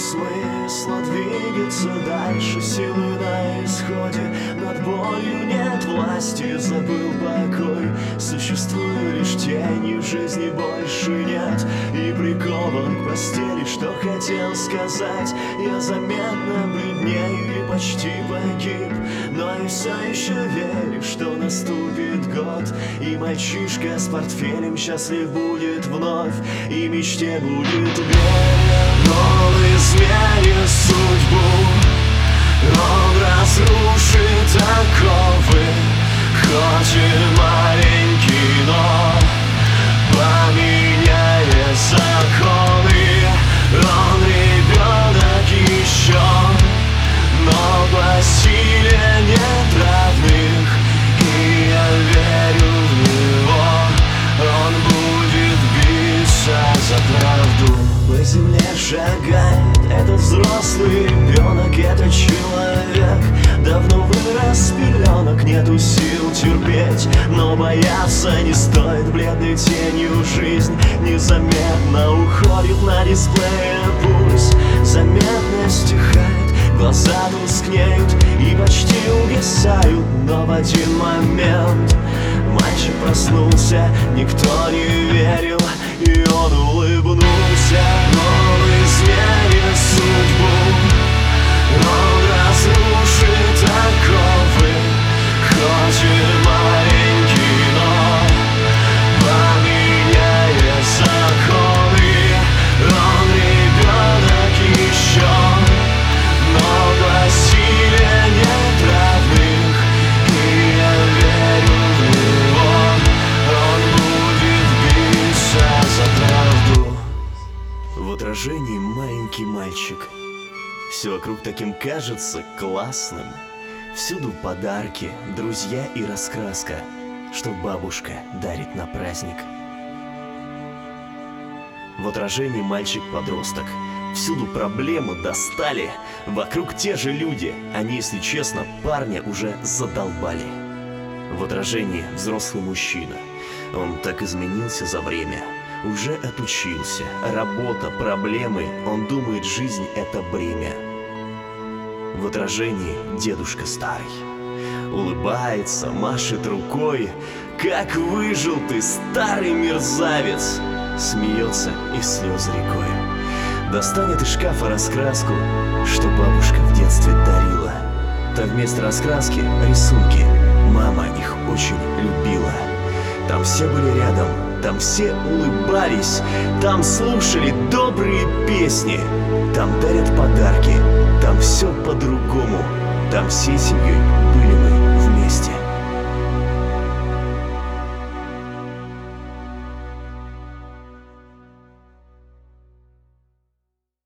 смысла двигаться дальше, силы на исходе, над болью нет власти, забыл покой. Существую лишь тенью, жизни больше нет, и прикован к постели, что хотел сказать. Я заметно бледнею и почти погиб, но и все еще верю, что наступит год, и мальчишка с портфелем счастлив будет вновь, и мечте будет верен. Он изменит судьбу, он разрушит оковы, хоть и маленький, но поменяет законы. Он ребенок еще, но по силе нет равных, и я верю в него. Он будет биться за правду. По земле шагает этот взрослый ребенок, это человек. Давно вырос пеленок, нету сил терпеть, но бояться не стоит. Бледной тенью жизнь незаметно уходит на дисплее пульс. Заметно стихает, глаза тускнеют и почти угасают, но в один момент мальчик проснулся, никто не верил, и он улыбнулся. Он изменит судьбу, он разрушит оковы, хоть и маленький, но поменяет законы. Он ребенок еще, но по силе нет равных, и я верю в него. Он будет биться за правду. В отражении маленький мальчик. Все вокруг таким кажется классным. Всюду подарки, друзья и раскраска, что бабушка дарит на праздник. В отражении мальчик-подросток. Всюду проблемы достали. Вокруг те же люди. Они, если честно, парня уже задолбали. В отражении взрослый мужчина. Он так изменился за время. Уже отучился. Работа, проблемы. Он думает, жизнь — это бремя. В отражении дедушка старый. Улыбается, машет рукой. Как выжил ты, старый мерзавец! Смеется и слезы рекой. Достанет из шкафа раскраску, что бабушка в детстве дарила. Там вместо раскраски рисунки. Мама их очень любила. Там все были рядом, там все улыбались, там слушали добрые песни, там дарят подарки, там все по-другому, там всей семьей